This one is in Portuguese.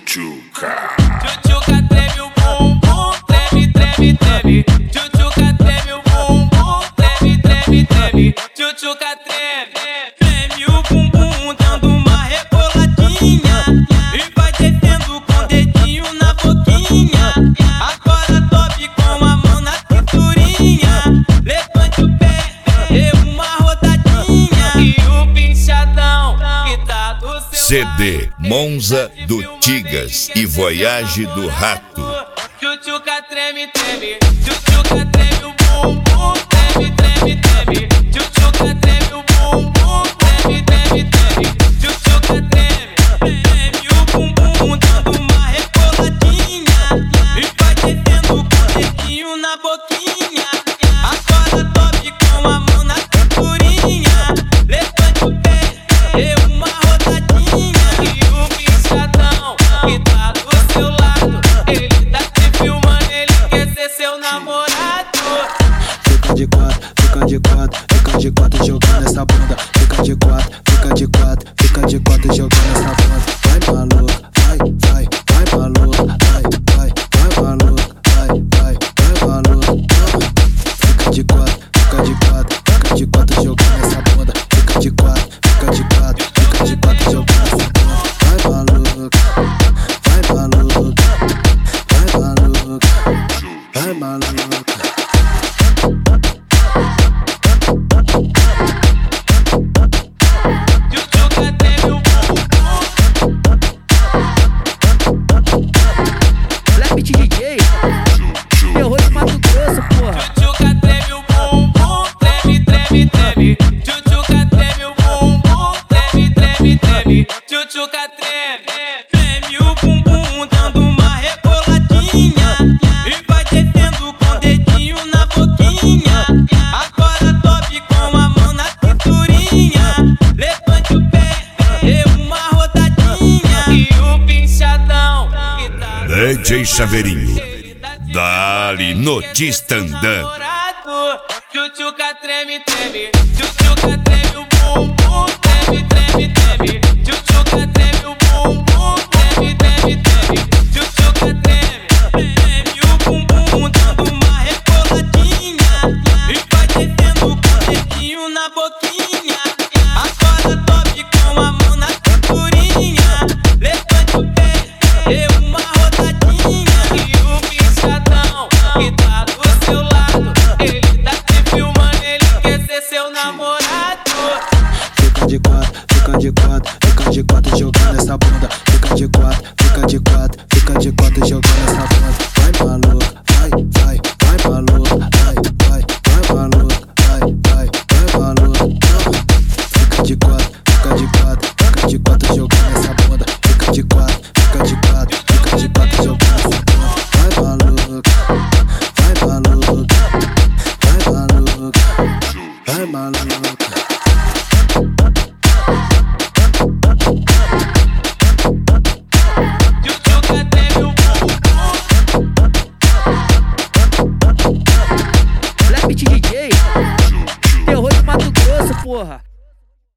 Tchutchuca. Tchutchuca treme o bumbum, treme, treme, treme. Tchutchuca treme o bumbum, treme, treme, treme. Tchutchuca treme, treme o bumbum, dando uma reboladinha e vai descendo com o dedinho na boquinha. Agora tope com a mão na cinturinha, levante o pé, dê uma rodadinha e o pinchadão que tá do seu CD Monza do Tigas e Voyage do Rato. Tchutchuca treme, treme. Tchutchuca treme o bumbum, treme, treme, treme. Tchutchuca treme o bumbum, treme, treme, treme. Tchutchuca treme, treme o bumbum, dando uma reboladinha e vai descendo com o dedinho na boquinha. Agora tope com a mão na cinturinha, levante o pé, dê uma rodadinha e o pinchadão que tá do seu lado, ele tá te filmando, ele quer ser seu namorado. Fica de quatro, fica de quatro, fica de quatro jogando essa bunda. Fica de quatro, fica de quatro, fica de quatro jogando essa bunda. Vai maluca, vai, vai, vai maluca, vai, vai, vai maluca, vai, vai, vai maluca. Fica de quatro, fica de quatro, fica de quatro jogando essa bunda. Fica de quatro, fica de quatro, fica de quatro jogando essa bunda. Vai maluca, vai maluca, vai maluca, vai maluca. Tchutchuca treme o bumbum. Black DJ, terror de Mato Grosso, porra. Tchutchuca treme o bumbum, treme, treme, treme. Tchutchuca treme o bumbum, treme, treme, treme. Tchutchuca treme, treme o bumbum, dando uma reboladinha e vai descendo com o dedinho na boquinha. Agora tope com a mão na cinturinha, levante o pé, dê uma rodadinha e o pinchadão que tá do DJ Chaveirinho, dali no Tistandã. Tchutchuca treme, treme. Tchutchuca treme o bumbum, treme, treme, treme. Tchutchuca treme o bumbum, treme, treme, treme. Tchutchuca treme, treme o bumbum, dando uma reboladinha e vai descendo com o dedinho na boquinha. Agora tope com a mão na cinturinha, levante o pé, dê uma rodadinha e o pinchadão que tá do seu lado, ele tá te filmando, ele quer ser seu namorado. Fica de quatro, fica de quatro, fica de quatro jogando essa bunda. Fica de quatro, fica de quatro, fica de quatro jogando essa bunda. Vai maluca, vai, vai, vai maluca.